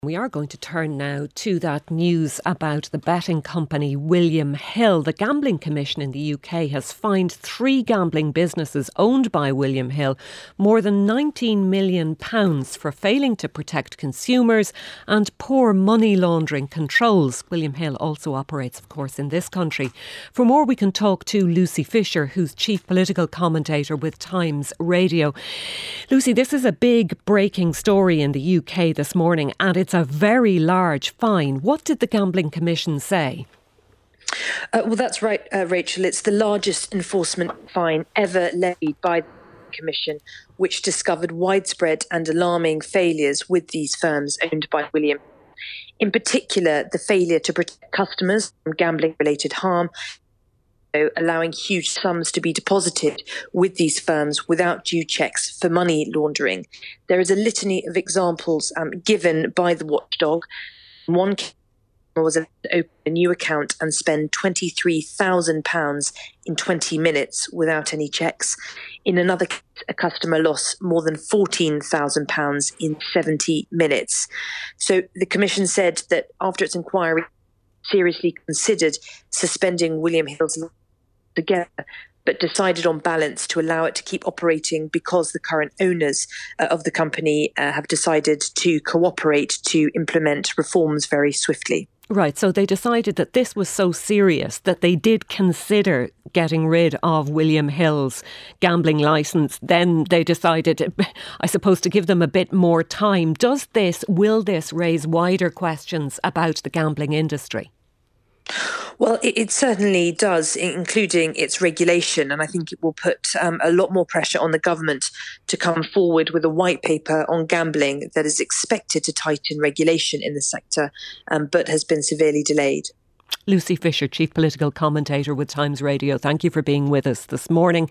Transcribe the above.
We are going to turn now to that news about the betting company William Hill. The Gambling Commission in the UK has fined 3 gambling businesses owned by William Hill more than £19 million for failing to protect consumers and poor money laundering controls. William Hill also operates, of course, in this country. For more, we can talk to Lucy Fisher, who's chief political commentator with Times Radio. Lucy, this is a big breaking story in the UK this morning, and it's a very large fine. What did the Gambling Commission say? Well, that's right, Rachel. It's the largest enforcement fine ever levied by the Commission, which discovered widespread and alarming failures with these firms owned by William. In particular, the failure to protect customers from gambling-related harm, allowing huge sums to be deposited with these firms without due checks for money laundering. There is a litany of examples given by the watchdog. One was to open a new account and spend £23,000 in 20 minutes without any checks. In another case, a customer lost more than £14,000 in 70 minutes. So the Commission said that after its inquiry, seriously considered suspending William Hill's together, but decided on balance to allow it to keep operating because the current owners of the company have decided to cooperate to implement reforms very swiftly. Right, so they decided that this was so serious that they did consider getting rid of William Hill's gambling licence. Then they decided, I suppose, to give them a bit more time. Will this raise wider questions about the gambling industry? Well, it certainly does, including its regulation, and I think it will put a lot more pressure on the government to come forward with a white paper on gambling that is expected to tighten regulation in the sector, but has been severely delayed. Lucy Fisher, chief political commentator with Times Radio, thank you for being with us this morning.